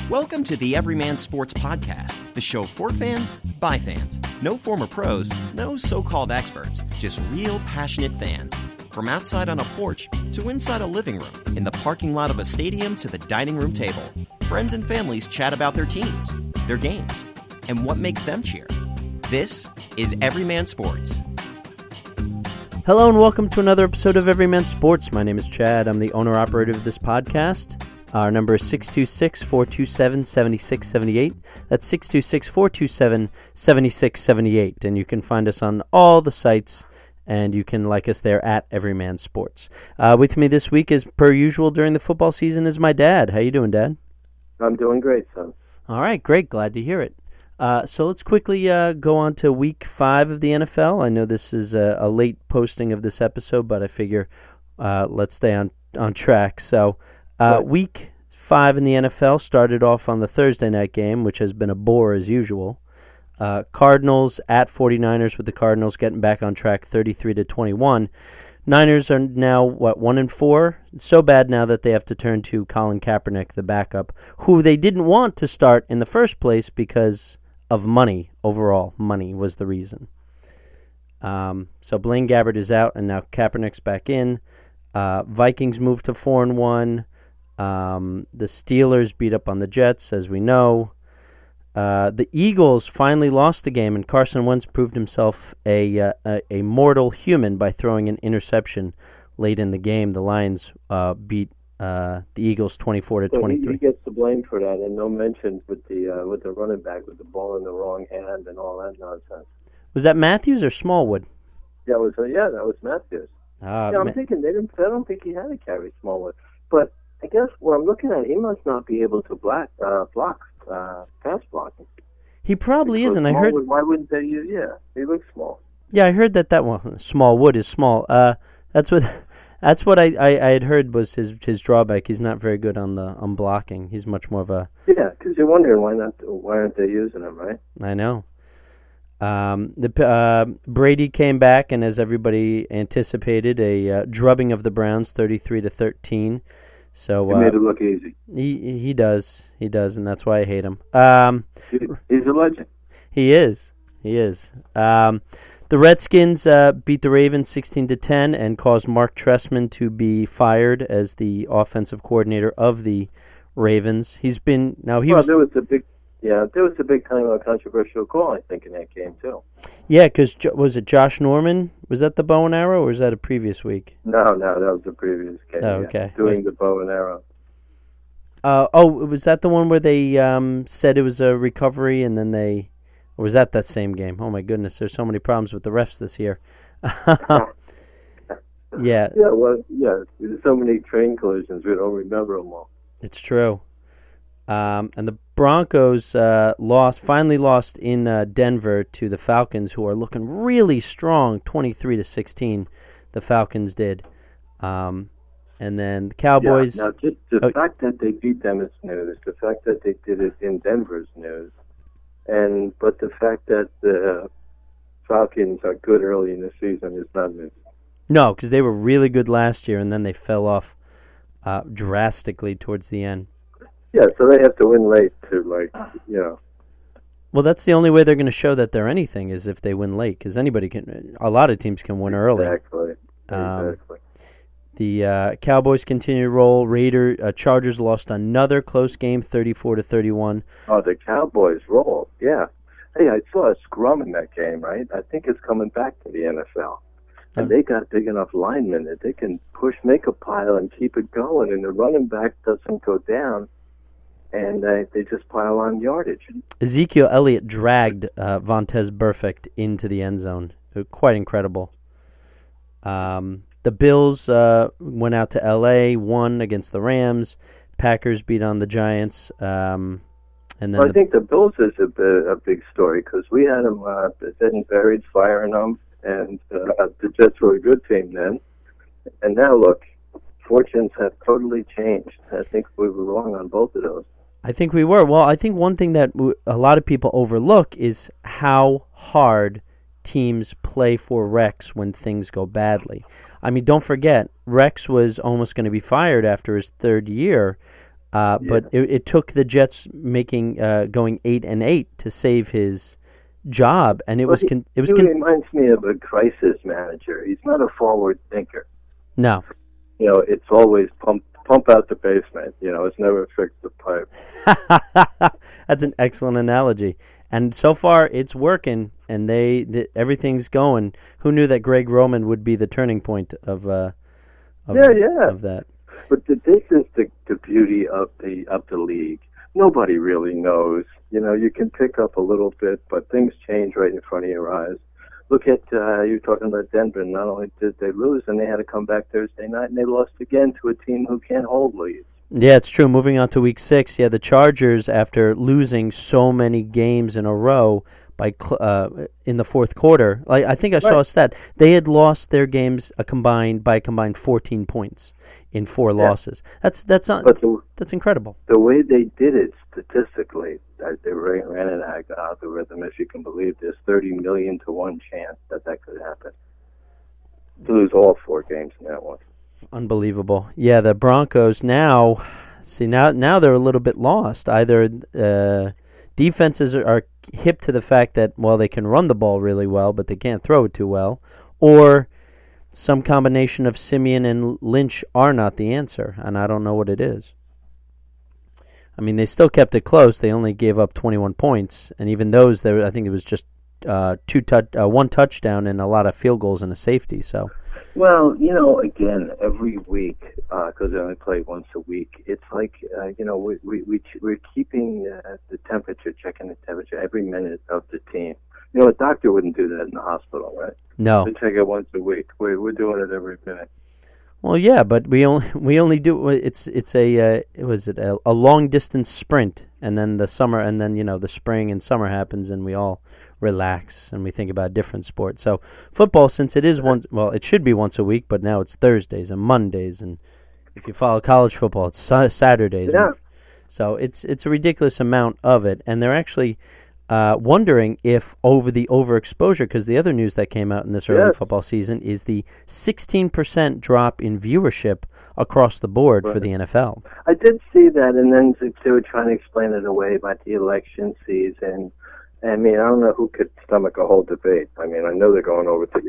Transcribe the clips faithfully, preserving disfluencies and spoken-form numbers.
Welcome to the Everyman Sports Podcast, the show for fans, by fans. No former pros, no so-called experts, just real passionate fans. From outside on a porch to inside a living room, in the parking lot of a stadium to the dining room table, friends and families chat about their teams, their games, and what makes them cheer. This is Everyman Sports. Hello and welcome to another episode of Everyman Sports. My name is Chad. I'm the owner-operator of this podcast. Our number is six two six, four two seven, seven six seven eight. That's six two six, four two seven, seven six seven eight. And you can find us on all the sites, and you can like us there at Everyman Sports. Uh, with me this week, as per usual during the football season, is my dad. How you doing, Dad? I'm doing great, son. All right, great. Glad to hear it. Uh, so let's quickly uh, go on to week five of the N F L. I know this is a, a late posting of this episode, but I figure uh, let's stay on, on track. So uh, Right. week five in the N F L started off on the Thursday night game, which has been a bore as usual. Uh, Cardinals at 49ers, with the Cardinals getting back on track thirty-three to twenty-one. Niners are now, what, one and four? So bad now that they have to turn to Colin Kaepernick, the backup, who they didn't want to start in the first place because of money. Overall, money was the reason. Um, so Blaine Gabbert is out, and now Kaepernick's back in. Uh, Vikings moved to four and one. Um, the Steelers beat up on the Jets, as we know. Uh, the Eagles finally lost the game, and Carson Wentz proved himself a, uh, a a mortal human by throwing an interception late in the game. The Lions uh, beat uh, the Eagles twenty-four to So he, twenty-three. he gets the blame for that, and no mention with the uh, with the running back with the ball in the wrong hand and all that nonsense. Was that Matthews or Smallwood? Yeah, it was uh, yeah, that was Matthews. Uh, yeah, I'm Ma- thinking they didn't. I don't think he had to carry Smallwood, but I guess what I'm looking at, he must not be able to black uh, block uh, pass blocking. he probably Because isn't. I heard. Smallwood, why wouldn't they use? Yeah, he looks small. Yeah, I heard that that one Smallwood is small. Uh, that's what. That's what I, I, I had heard was his his drawback. He's not very good on the on blocking. He's much more of a. Yeah, because you're wondering why not? Why aren't they using him? Right? I know. Um, the uh, Brady came back, and as everybody anticipated, a uh, drubbing of the Browns, thirty-three to thirteen. So He uh, made it look easy. he he does he does, and that's why I hate him. Um, He, he's a legend. he is he is. Um, the Redskins uh, beat the Ravens sixteen to ten and caused Mark Trestman to be fired as the offensive coordinator of the Ravens. He's been now he well, was there was a big, yeah, there was a big kind of a controversial call, I think, in that game too. yeah because jo- was it Josh Norman? Was that the bow and arrow, or was that a previous week? No, no, that was the previous game. Oh, yeah, okay. Doing the bow and arrow. Uh, oh, was that the one where they um, said it was a recovery, and then they, or was that that same game? Oh my goodness, there's so many problems with the refs this year. yeah, Yeah, well, yeah, there's so many train collisions, we don't remember them all. it's true. Um, and the Broncos uh, lost, finally lost in uh, Denver to the Falcons, who are looking really strong, twenty-three to sixteen. The Falcons did, um, and then the Cowboys. Yeah, now, just the Oh. fact that they beat them is news. The fact that they did it in Denver is news. And, but the fact that the Falcons are good early in the season is not news. No, because they were really good last year, and then they fell off uh, drastically towards the end. Yeah, so they have to win late to, like, you know. Well, that's the only way they're going to show that they're anything is if they win late, because anybody can. A lot of teams can win early. Exactly. Um, Exactly. The uh, Cowboys continue to roll. Raider uh, Chargers lost another close game, thirty-four to thirty-one. Oh, the Cowboys roll. Yeah. Hey, I saw a scrum in that game, right? I think it's coming back to the N F L. And Oh. they got big enough linemen that they can push, make a pile, and keep it going. And the running back doesn't go down, and uh, they just pile on yardage. Ezekiel Elliott dragged uh, Vontez Burfict into the end zone. Uh, Quite incredible. Um, the Bills uh, went out to L A, won against the Rams. Packers beat on the Giants. Um, and then Well, I the, think the Bills is a, bi- a big story because we had them uh, dead and buried, firing them, and uh, the Jets were a good team then. And now, look, fortunes have totally changed. I think we were wrong on both of those. I think we were. Well, I think one thing that w- a lot of people overlook is how hard teams play for Rex when things go badly. I mean, don't forget, Rex was almost going to be fired after his third year Uh, Yeah. But it, it took the Jets making uh, going eight and eight to save his job, and it Well, was he, con- it was he con- reminds me of a crisis manager. He's not a forward thinker. no. You know, it's always pump pump out the basement. You know, it's never fix the pipe. That's an excellent analogy. And so far, it's working, and they the, everything's going. Who knew that Greg Roman would be the turning point of uh, of, Yeah, yeah. of that? But the, this is the, the beauty of the of the league. Nobody really knows. You know, you can pick up a little bit, but things change right in front of your eyes. Look at, uh, you were talking about Denver. Not only did they lose, and they had to come back Thursday night, and they lost again to a team who can't hold leads. Yeah, it's true. Moving on to week six, yeah, the Chargers, after losing so many games in a row by cl- uh, in the fourth quarter, like I think I saw Right. a stat, they had lost their games a combined by a combined fourteen points in four Yeah. losses. That's that's not But the that's incredible. the way they did it statistically, uh, they ran, ran an ag- algorithm, if you can believe this, thirty million to one chance that that could happen. To lose all four games in that one. Unbelievable. Yeah, the Broncos now, see now now they're a little bit lost. Either uh, defenses are, are hip to the fact that, well, they can run the ball really well, but they can't throw it too well, or some combination of Simeon and Lynch are not the answer, and I don't know what it is. I mean, they still kept it close. They only gave up twenty-one points, and even those, there I think it was just uh, two touch, uh, one touchdown and a lot of field goals and a safety. So, Well, you know, again, every week, because they only play once a week, it's like, uh, you know, we, we, we, we're keeping uh, the temperature, checking the temperature every minute of the team. You know, a doctor wouldn't do that in the hospital, right? no. They check it once a week. We're, we're doing it every minute. Well, yeah, but we only we only do it's it's a uh, was it a, a long distance sprint, and then the summer, and then you know the spring and summer happens, and we all relax and we think about different sports. So football, since it is once, well, it should be once a week, but now it's Thursdays and Mondays, and if you follow college football, it's sa- Saturdays. Yeah. And so it's it's a ridiculous amount of it, and they're actually uh, wondering if over the overexposure, because the other news that came out in this early Yes. football season is the sixteen percent drop in viewership across the board for Right. the N F L. I did see that, and then they were trying to explain it away about the election season. I mean, I don't know who could stomach a whole debate. I mean, I know they're going over to the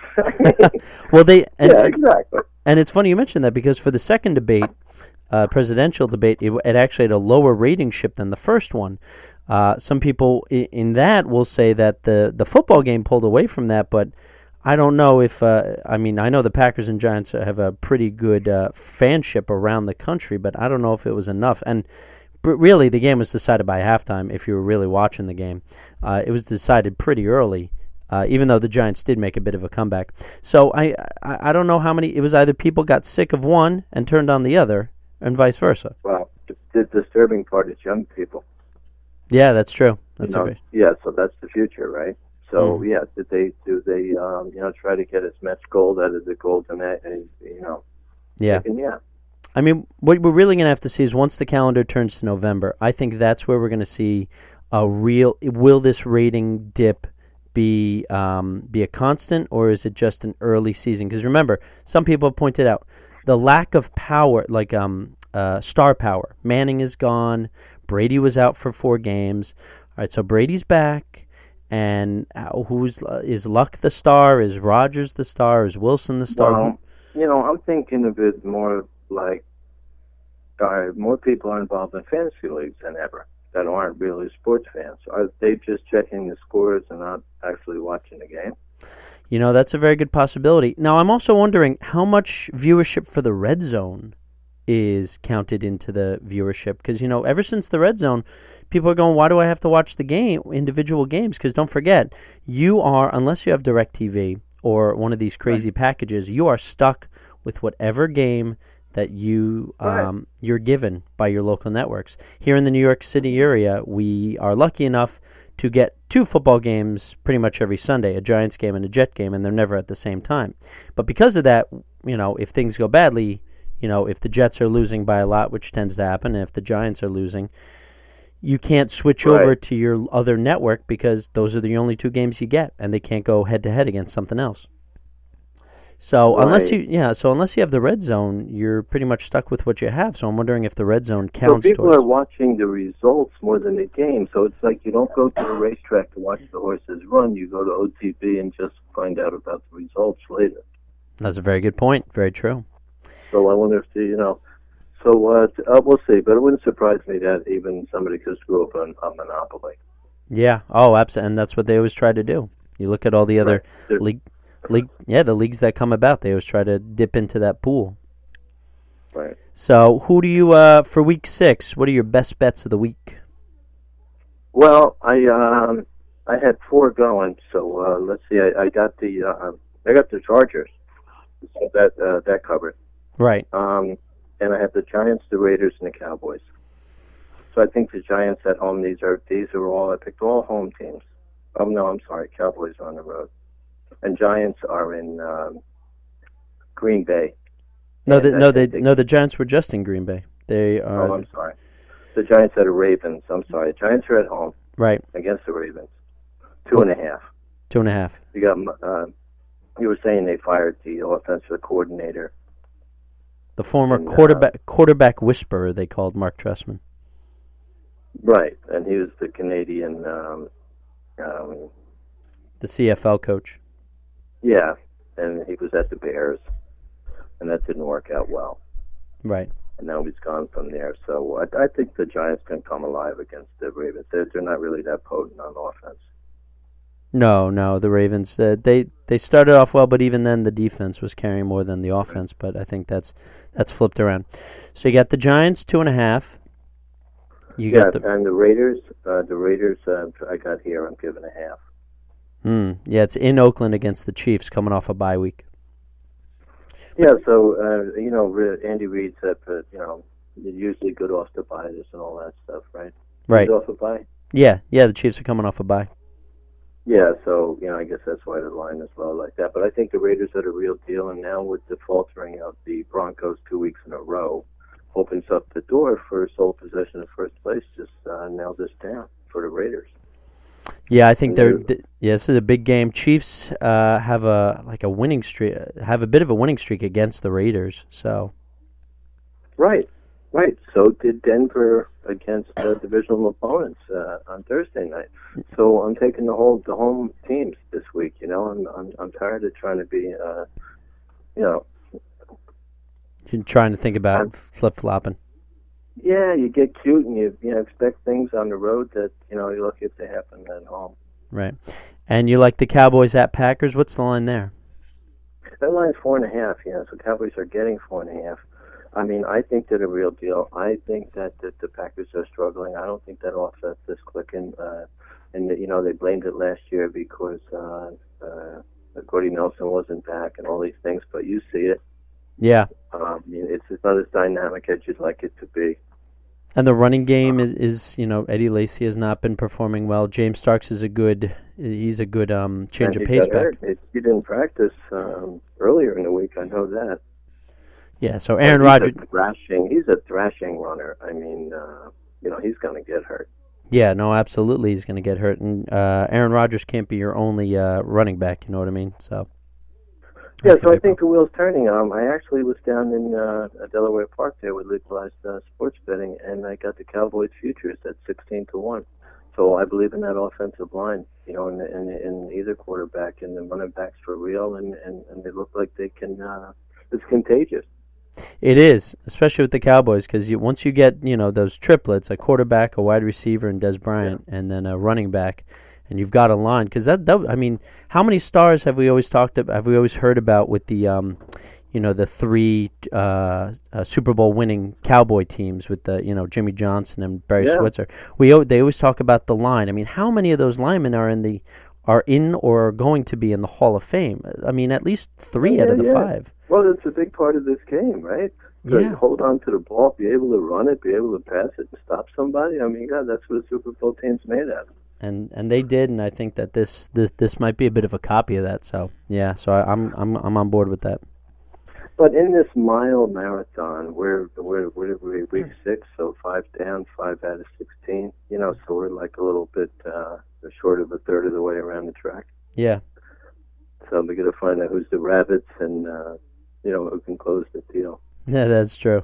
game. Well, they and, yeah, exactly. and it's funny you mentioned that, because for the second debate, uh, presidential debate, it, it actually had a lower rating ship than the first one. Uh, some people in, in that will say that the, the football game pulled away from that, but I don't know if, uh, I mean, I know the Packers and Giants have a pretty good uh, fanship around the country, but I don't know if it was enough. And but really, the game was decided by halftime, if you were really watching the game. Uh, it was decided pretty early, uh, even though the Giants did make a bit of a comeback. So I, I I don't know how many, it was either people got sick of one and turned on the other, and vice versa. Well, the, the disturbing part is young people. Yeah, that's true. That's you know, a very, yeah, so that's the future, right? So Mm. yeah, did they do they um, you know try to get as much gold out of the golden egg, and you know? yeah. And yeah, I mean, what we're really going to have to see is once the calendar turns to November, I think that's where we're going to see a real. Will this rating dip be um, be a constant, or is it just an early season? Because remember, some people have pointed out the lack of power, like um, uh, star power. Manning is gone. Brady was out for four games. All right, so Brady's back. And uh, who's uh, is Luck the star? Is Rodgers the star? Is Wilson the star? well, you know, I'm thinking of it more like uh, more people are involved in fantasy leagues than ever that aren't really sports fans. Are they just checking the scores and not actually watching the game? You know, that's a very good possibility. Now, I'm also wondering how much viewership for the Red Zone is counted into the viewership. Because, you know, ever since the Red Zone, people are going, why do I have to watch the game, individual games? Because don't forget, you are, unless you have DirecTV or one of these crazy Right. packages, you are stuck with whatever game that you Right. um, you're given by your local networks. Here in the New York City area, we are lucky enough to get two football games pretty much every Sunday, a Giants game and a Jet game, and they're never at the same time. But because of that, you know, if things go badly, you know, if the Jets are losing by a lot, which tends to happen, and if the Giants are losing, you can't switch Right. over to your other network because those are the only two games you get, and they can't go head-to-head against something else. So Right. unless you, yeah, so unless you have the red zone, you're pretty much stuck with what you have. So I'm wondering if the red zone So counts people towards. are watching the results more than the game. So it's like you don't go to the racetrack to watch the horses run. You go to O T B and just find out about the results later. That's a very good point. Very true. So I wonder if the, you know, so uh, t- uh, we'll see. But it wouldn't surprise me that even somebody could screw up on a monopoly. Yeah. Oh, absolutely. And that's what they always try to do. You look at all the other Right. league, league, yeah, the leagues that come about. They always try to dip into that pool. Right. So who do you uh for week six? What are your best bets of the week? Well, I um, I had four going. So uh, let's see. I, I got the uh, I got the Chargers. So that uh, that covered. Right. Um, and I have the Giants, the Raiders, and the Cowboys. So I think the Giants at home. These are these are all I picked all home teams. Oh no, I'm sorry. Cowboys are on the road, and Giants are in um, Green Bay. No, And the, I no, think they they- no, the Giants were just in Green Bay. They are Oh, I'm sorry. The Giants are the Ravens. I'm sorry. Giants are at home right. against the Ravens. Two and a half. Two and a half. You got. Uh, you were saying they fired the offensive coordinator. The former And, uh, quarterback quarterback whisperer they called Mark Trestman. Right, and he was the Canadian. Um, um, The C F L coach. yeah, and he was at the Bears, and that didn't work out well. Right. And now he's gone from there. So I, I think the Giants can come alive against the Ravens. They're, they're not really that potent on offense. No, no, the Ravens. Uh, they they started off well, but even then the defense was carrying more than the offense. But I think that's that's flipped around. So you got the Giants two and a half. You yeah, got the and the Raiders. Uh, the Raiders. Uh, I got here. I'm giving a half. mm, yeah, it's in Oakland against the Chiefs, coming off a bye week. Yeah, so uh, you know, Re- Andy Reid said that you know you're usually good off the bye this and all that stuff, right? Right. Good off a bye. Yeah, yeah, the Chiefs are coming off a bye. Yeah, so you know, I guess that's why the line is low like that. But I think the Raiders are the real deal, and now with the faltering of the Broncos two weeks in a row, opens up the door for sole possession of first place. Just uh, nail this down for the Raiders. Yeah, I think they're. Yeah. Th- yeah, this is a big game. Chiefs uh, have a like a winning streak, have a bit of a winning streak against the Raiders. So Right, right. So did Denver against uh, divisional opponents uh, on Thursday night. So I'm taking the whole the home teams this week. You know, I'm I'm, I'm tired of trying to be, uh, you know, you're trying to think about I'm- flip flopping. yeah, you get cute and you you know expect things on the road that you know you're lucky if they happen at home. Right. And you like the Cowboys at Packers? What's the line there? That line's four and a half. Yeah, so Cowboys are getting four and a half. I mean, I think they're the real deal. I think that, that the Packers are struggling. I don't think that offense is clicking. Uh, and, you know, they blamed it last year because uh, uh, Gordy Nelson wasn't back and all these things, but you see it. Yeah. Um, I mean, it's, it's not as dynamic as you'd like it to be. And the running game is, is you know, Eddie Lacy has not been performing well. James Starks is a good, he's a good um, change And of he pace got back. hurt. It, he didn't practice um, earlier in the week. I know that. Yeah, so Aaron he's Rodgers, A thrashing, he's a thrashing runner. I mean, uh, you know, he's going to get hurt. yeah, no, absolutely he's going to get hurt. And uh, Aaron Rodgers can't be your only uh, running back, you know what I mean? So Yeah, that's so gonna I be a think the wheel's turning. Um, I actually was down in uh, Delaware Park there with legalized uh, sports betting, and I got the Cowboys futures at sixteen to one. So I believe in that offensive line, you know, in, in, in either quarterback, and the running backs for real, and, and, and they look like they can. Uh, it's contagious. It is, especially with the Cowboys, because you, once you get you know those triplets, a quarterback, a wide receiver, and Des Bryant, and then a running back, and you've got a line. Because that, that, I mean, how many stars have we always talked about? Have we always heard about with the, um, you know, the three uh, uh, Super Bowl winning Cowboy teams with the, you know, Jimmy Johnson and Barry Yeah. Switzer? We al- they always talk about the line. I mean, how many of those linemen are in the are in or are going to be in the Hall of Fame? I mean, at least three Yeah, out of the yeah. five. Well, it's a big part of this game, right? To Yeah. hold on to the ball, be able to run it, be able to pass it, and stop somebody. I mean, God, that's what a Super Bowl team's made out of. And and they did, and I think that this, this, this might be a bit of a copy of that. So yeah, so I, I'm I'm I'm on board with that. But in this mile marathon, we're we're we're, we're week six, so five down, five out of sixteen. You know, so we're like a little bit uh, short of a third of the way around the track. Yeah. so we got to find out who's the rabbits and uh, you know who can close the deal. Yeah, that's true.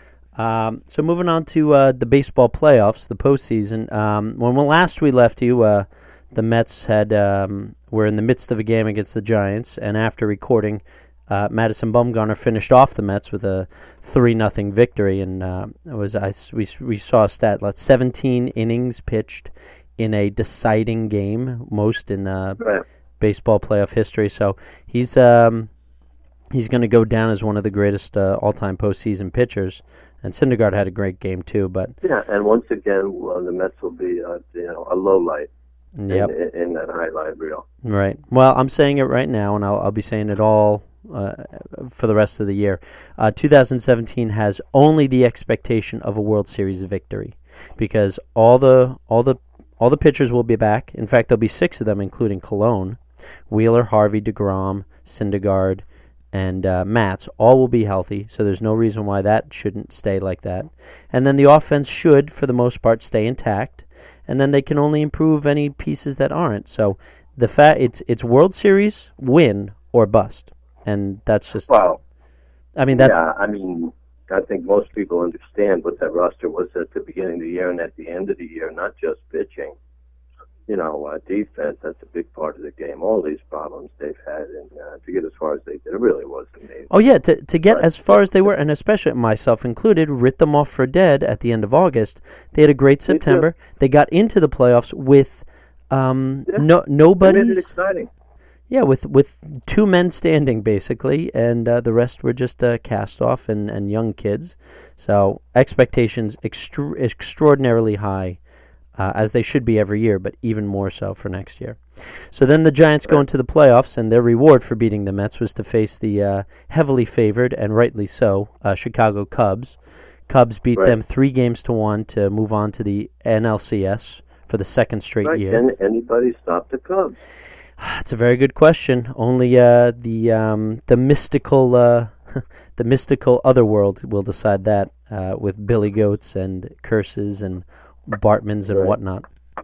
Um, so moving on to uh, the baseball playoffs, the postseason. Um, when last we left you, uh, the Mets had um, were in the midst of a game against the Giants, and after recording, uh, Madison Bumgarner finished off the Mets with a three nothing victory, and uh, it was I, we we saw a stat like seventeen innings pitched in a deciding game, most in uh, Right. baseball playoff history. So he's um, he's going to go down as one of the greatest uh, all-time postseason pitchers. And Syndergaard had a great game too, but Yeah, and once again, well, the Mets will be uh, you know a low light yep, in, in that highlight reel. right. Well, I'm saying it right now, and I'll I'll be saying it all uh, for the rest of the year. Uh, two thousand seventeen has only the expectation of a World Series victory, because all the all the all the pitchers will be back. In fact, there'll be six of them, including Cologne, Wheeler, Harvey, DeGrom, Syndergaard, and uh, Matz. All will be healthy, so there's no reason why that shouldn't stay like that. And then the offense should, for the most part, stay intact. And then they can only improve any pieces that aren't. So the fa- it's it's World Series win or bust, and that's just. Wow. I mean that's. Yeah, I mean, I think most people understand what that roster was at the beginning of the year and at the end of the year, not just pitching. You know, uh, defense, that's a big part of the game. All these problems they've had, and uh, to get as far as they did, it really was amazing. Oh, yeah, to to get Right. as far as they were, and especially myself included, writ them off for dead at the end of August. They had a great Me too. September. They got into the playoffs with um, Yeah. no They made it nobody's. exciting. Yeah, with with two men standing basically, and uh, the rest were just uh, cast off and, and young kids. So expectations extra- extraordinarily high, uh, as they should be every year, but even more so for next year. So then the Giants go into the playoffs, and their reward for beating the Mets was to face the uh, heavily favored, and rightly so, uh, Chicago Cubs. Cubs beat Right. them three games to one to move on to the N L C S for the second straight Right. year. Can anybody stop the Cubs? It's a very good question. Only uh, the um, the mystical uh, the mystical otherworld will decide that, uh, with Billy Goats and curses and Bartmans and Right. whatnot.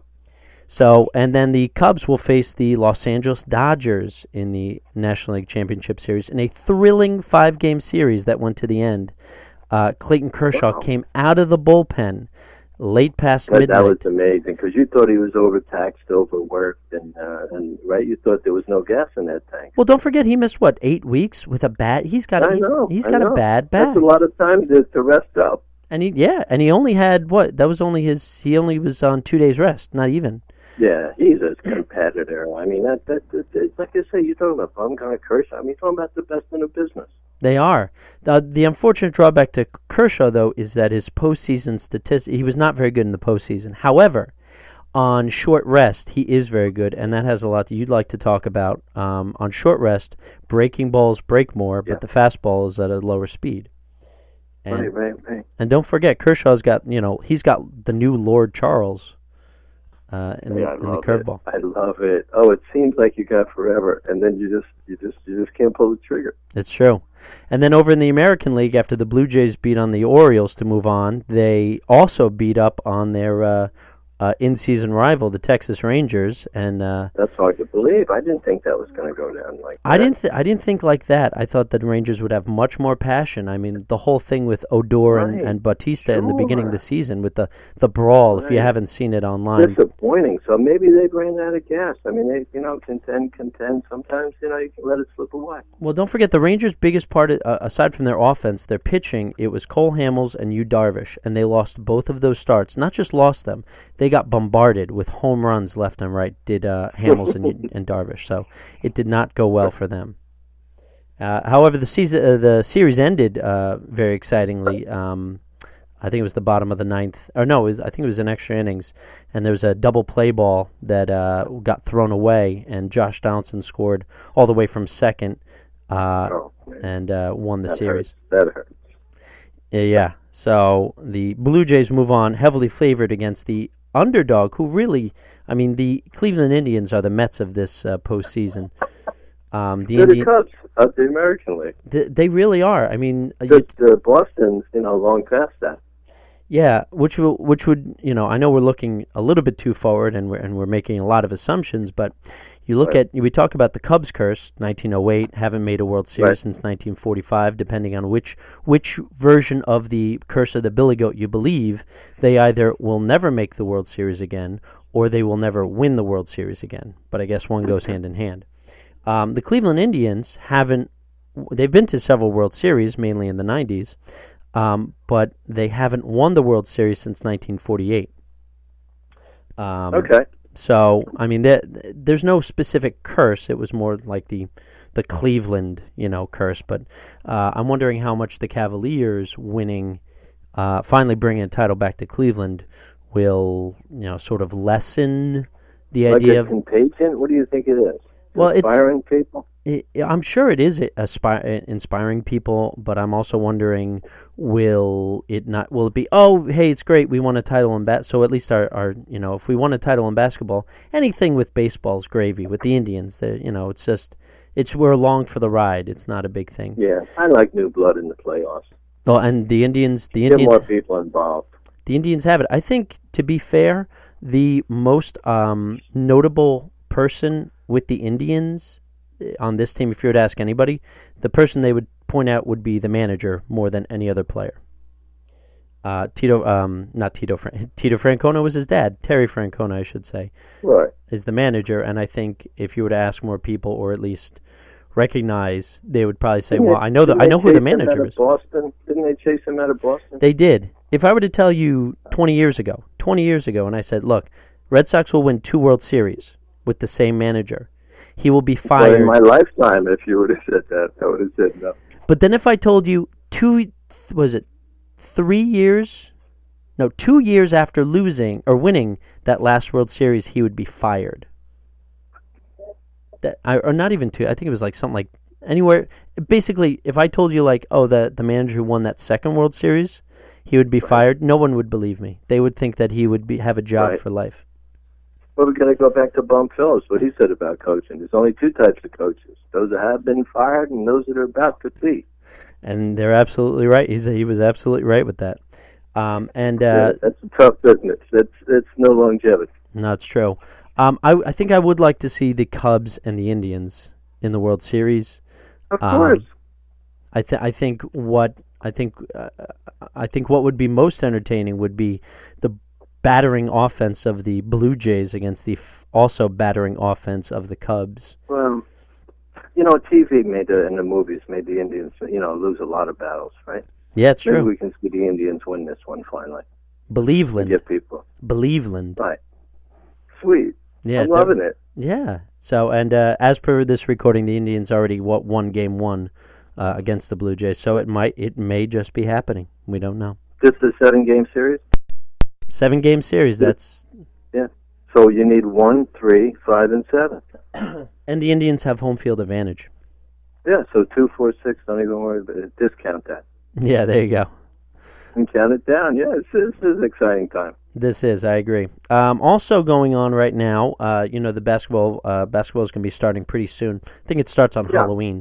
So, and then the Cubs will face the Los Angeles Dodgers in the National League Championship Series in a thrilling five-game series that went to the end. Uh, Clayton Kershaw Wow. came out of the bullpen late past That, midnight. that was amazing because you thought he was overtaxed, overworked, and uh, and right, you thought there was no gas in that tank. Well, don't forget he missed what eight weeks with a bad. He's got. I He, know. he's I got know. a bad back. That's a lot of time to, to rest up. And he, yeah, and he only had what? That was only his. He only was on two days rest, not even. Yeah, he's a competitor. I mean, that that, that it's like I say, you're talking about Bumgarner, Kershaw. I mean, you're talking about the best in the business. They are. The, the unfortunate drawback to Kershaw, though, is that his postseason statistics. He was not very good in the postseason. However, on short rest, he is very good, and that has a lot that you'd like to talk about. Um, on short rest, breaking balls break more, Yeah. but the fastball is at a lower speed. And, right, right, right. And don't forget, Kershaw's got, you know, he's got the new Lord Charles uh, in, Yeah, I the, in the love curveball. it. I love it. Oh, it seems like you got forever, and then you just, you just, you just can't pull the trigger. It's true. And then over in the American League, after the Blue Jays beat on the Orioles to move on, they also beat up on their uh, uh, in-season rival, the Texas Rangers, and uh, That's hard to believe. I didn't think that was going to go down like that. I didn't. Th- I didn't think like that. I thought that Rangers would have much more passion. I mean, the whole thing with Odor and, Right. and Bautista in the beginning of Sure. the season with the, the brawl. If you Right. haven't seen it online, Disappointing. So maybe they ran out of gas. I mean, they, you know, contend, contend. Sometimes, you know, you can let it slip away. well, don't forget the Rangers' biggest part, uh, aside from their offense, their pitching. It was Cole Hamels and Yu Darvish, and they lost both of those starts. Not just lost them; they got bombarded with home runs left and right. Did uh, Hamels and, and Darvish? So it did not go well for them. Uh, however, the season, uh, the series ended uh, very excitingly. Um, I think it was the bottom of the ninth, or no, it was, I think it was in extra innings, and there was a double play ball that uh, got thrown away, and Josh Donaldson scored all the way from second, uh, Oh, man. and uh, won the That series. hurts. That hurts. Yeah, yeah. So the Blue Jays move on, heavily favored against the underdog, who really, I mean, the Cleveland Indians are the Mets of this uh, postseason. Um, the They're the Indian, Cubs of the American League. th- they really are. I mean, uh, you, The, the Boston's, you know, long past that. Yeah, which will, which would, you know, I know we're looking a little bit too forward, and we're and we're making a lot of assumptions, but you look Right. at we talk about the Cubs curse, nineteen oh eight, haven't made a World Series Right. since nineteen forty-five, depending on which which version of the curse of the Billy Goat you believe. They either will never make the World Series again, or they will never win the World Series again. But I guess one goes hand in hand. Um, the Cleveland Indians haven't. They've been to several World Series, mainly in the nineties. Um, but they haven't won the World Series since nineteen forty-eight. Um, Okay. So, I mean, there, there's no specific curse. It was more like the the Cleveland, you know, curse. But uh, I'm wondering how much the Cavaliers winning, uh, finally bringing a title back to Cleveland, will, you know, sort of lessen the Like idea a of. contagion? What do you think it is? Well, it's- Inspiring people? I- I'm sure it is aspi- inspiring people, but I'm also wondering, will it not? Will it be? Oh, hey, it's great. We won a title in bat. So at least our, our, you know, if we won a title in basketball, anything with baseball's gravy. With the Indians, the, you know, it's just, it's we're along for the ride. It's not a big thing. Yeah, I like new blood in the playoffs. Well, and the Indians, the Get Indians, more people involved. the Indians have it. I think, to be fair, the most um, notable person with the Indians on this team, if you were to ask anybody, the person they would point out would be the manager more than any other player. Uh, Tito, um, not Tito, Fran- Tito Francona was his dad. Terry Francona, I should say, Right. is the manager. And I think if you were to ask more people, or at least recognize, they would probably say, Didn't "Well, they- I know the, didn't I they know who the chase him out manager of is." Boston? Didn't they chase him out of Boston? They did. If I were to tell you twenty years ago, twenty years ago, and I said, "Look, Red Sox will win two World Series with the same manager. He will be Well, fired." in my lifetime, if you would have said that, I would have said no. But then if I told you two, was it three years? No, two years after losing or winning that last World Series, he would be fired. That I, or not even two. I think it was like something like anywhere. Basically, if I told you like, oh, the the manager who won that second World Series, he would be Right. fired. No one would believe me. They would think that he would be have a job Right. for life. Well, we're going to go back to Bum Phillips, what he said about coaching. There's only two types of coaches: those that have been fired and those that are about to be. And they're absolutely right. He's he was absolutely right with that. Um, and uh, Yeah, that's a tough business. That's that's no longevity. no, it's true. Um, I I think I would like to see the Cubs and the Indians in the World Series. Of Um, course. I think I think what I think uh, I think what would be most entertaining would be the battering offense of the Blue Jays against the f- also battering offense of the Cubs. Well, you know, T V made the, and the movies made the Indians, you know, lose a lot of battles, right? Yeah, it's Maybe true. we can see the Indians win this one finally. Believeland, Get people. Believeland. Right. Sweet. Yeah, I'm they're- loving it. Yeah. So, and uh, as per this recording, the Indians already what won game one uh, against the Blue Jays. So it might, it may just be happening. We don't know. Just a seven-game series? Seven game series. Yeah. That's Yeah. So you need one, three, five, and seven. and the Indians have home field advantage. Yeah, so two, four, six, don't even worry about it. Discount that. Yeah, there you go. And count it down. Yeah, it's, this is an exciting time. This is, I agree. Um, also going on right now, uh, you know, the basketball uh, basketball is going to be starting pretty soon. I think it starts on Yeah. Halloween.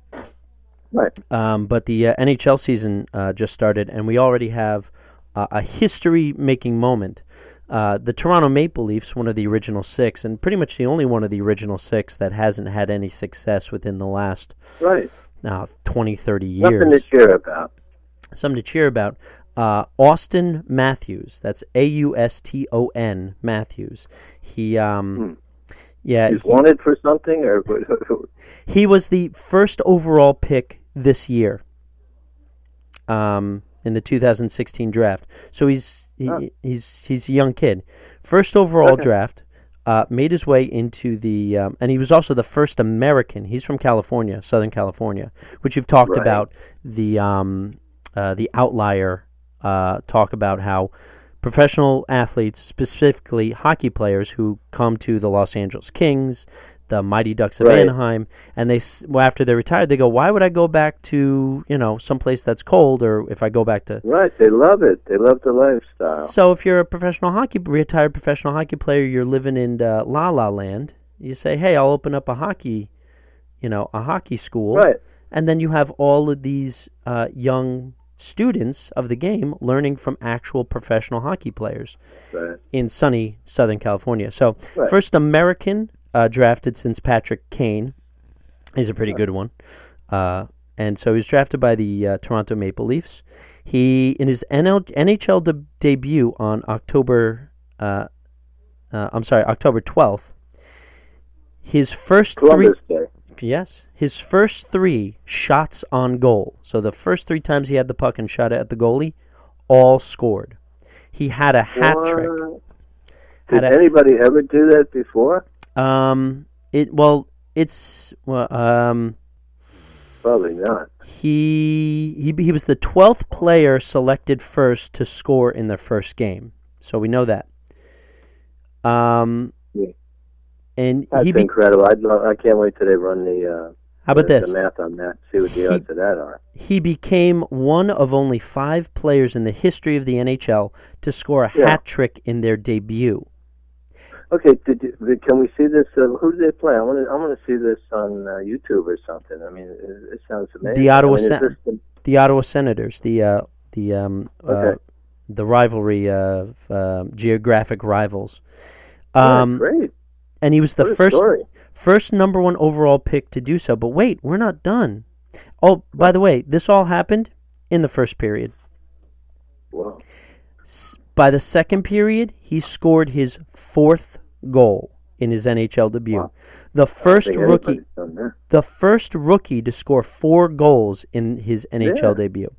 Right. Um, but the uh, N H L season uh, just started, and we already have uh, a history-making moment. Uh, the Toronto Maple Leafs, one of the original six, and pretty much the only one of the original six that hasn't had any success within the last Right. uh, twenty, thirty years. Nothing to cheer about. Something to cheer about. Uh, Austin Matthews, that's A U S T O N Matthews. He, um, Hmm. yeah, He's he, wanted for something, or he was the first overall pick this year, um, in the two thousand sixteen draft. So he's he, Oh. he's he's a young kid, first overall Okay. draft. Uh, made his way into the, um, and he was also the first American. He's from California, Southern California, which you've talked Right. about the um, uh, the outlier. Uh, talk about how professional athletes, specifically hockey players who come to the Los Angeles Kings, the Mighty Ducks of Right. Anaheim, and they s- well, after they're retired, they go, why would I go back to, you know, someplace that's cold, or if I go back to... right, they love it. They love the lifestyle. So if you're a professional hockey, retired professional hockey player, you're living in uh, La La Land, you say, hey, I'll open up a hockey, you know, a hockey school. Right. And then you have all of these uh, young students of the game learning from actual professional hockey players Right. in sunny Southern California. So, Right. first American uh, drafted since Patrick Kane. He's a pretty good one. Uh, and so he was drafted by the uh, Toronto Maple Leafs. He, in his N L, N H L de- debut on October, uh, uh, I'm sorry, October twelfth, his first Columbus three... Day. Yes. His first three shots on goal. So the first three times he had the puck and shot it at the goalie, all scored. He had a hat What? trick. Did Had a, anybody ever do that before? um, it well, it's well, um, Probably not. he he he was the twelfth player selected first to score in their first game. So we know that. Um, Yeah. and That's he be, incredible. I'd love, I can't wait till they run the, uh, how about the, this? the math on that, see what the He- odds of that are. He became one of only five players in the history of the N H L to score a Yeah. hat trick in their debut. Okay, did, you- can we see this? Uh, who do they play? I want to. I want to see this on uh, YouTube or something. I mean, it, it sounds amazing. The Ottawa I mean, is Sen- this the- The Ottawa Senators, the uh, the um, Okay. uh, the rivalry of uh, geographic rivals. yeah, Um, great. and he was the What a first story. first number one overall pick to do so. But wait, we're not done. Oh, by the way, this all happened in the first period. Wow. S- By the second period, he scored his fourth goal in his N H L debut. Wow. The I first don't think rookie, anybody's done that. the first rookie to score four goals in his N H L Yeah. debut.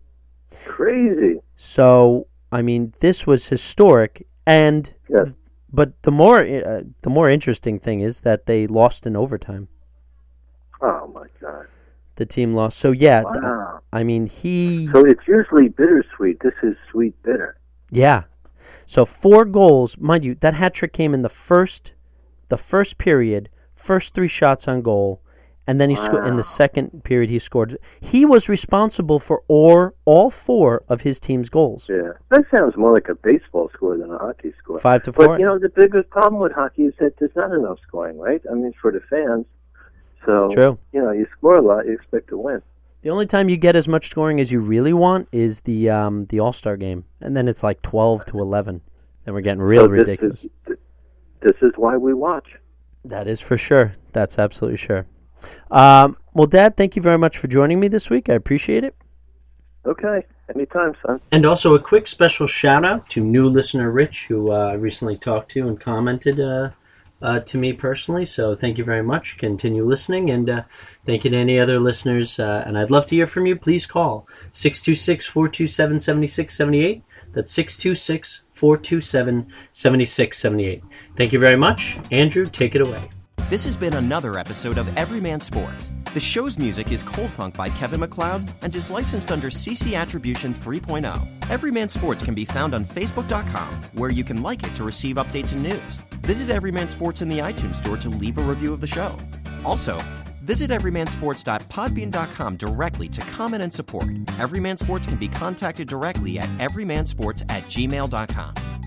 Crazy. So, I mean, this was historic, and Yes. but the more uh, the more interesting thing is that they lost in overtime. Oh my God. The team lost. So yeah, th- Wow. I mean he So it's usually bittersweet. This is sweet bitter. yeah. So four goals, mind you, that hat trick came in the first the first period, first three shots on goal, and then he scored in the Wow. second period he scored. He was responsible for or all four of his team's goals. Yeah. That sounds more like a baseball score than a hockey score. five to four. But you know, the biggest problem with hockey is that there's not enough scoring, right? I mean, for the fans. So True. you know, you score a lot, you expect to win. The only time you get as much scoring as you really want is the um, the All-Star game, and then it's like twelve to eleven. Then we're getting real So this ridiculous. Is, th- this is why we watch. That is for sure. That's absolutely sure. Um, well, Dad, thank you very much for joining me this week. I appreciate it. Okay, anytime, son. And also a quick special shout out to new listener Rich, who uh, I recently talked to and commented uh, uh, to me personally. So thank you very much. Continue listening, and uh, thank you to any other listeners. Uh, and I'd love to hear from you. Please call six two six, four two seven, seven six seven eight. That's six two six, four two seven, seven six seven eight. Thank you very much. Andrew, take it away. This has been another episode of Everyman Sports. The show's music is Cold Funk by Kevin MacLeod and is licensed under C C Attribution three point oh. Everyman Sports can be found on Facebook dot com, where you can like it to receive updates and news. Visit Everyman Sports in the iTunes Store to leave a review of the show. Also, visit everyman sports dot podbean dot com directly to comment and support. Everyman Sports can be contacted directly at everymansports at gmail dot com.